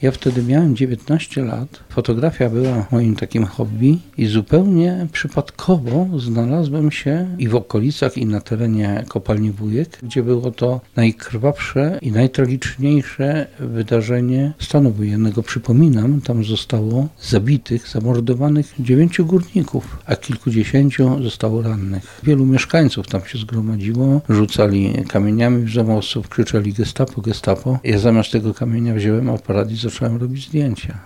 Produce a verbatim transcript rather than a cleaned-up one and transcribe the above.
Ja wtedy miałem dziewiętnaście lat. Fotografia była moim takim hobby i zupełnie przypadkowo znalazłem się i w okolicach, i na terenie kopalni Wujek, gdzie było to najkrwawsze i najtragiczniejsze wydarzenie stanu wojennego. Przypominam, tam zostało zabitych, zamordowanych dziewięciu górników, a kilkudziesięciu zostało rannych. Wielu mieszkańców tam się zgromadziło, rzucali kamieniami w zamostów, krzyczeli Gestapo, Gestapo. Ja zamiast tego kamienia wziąłem aparat i zacząłem robić zdjęcia.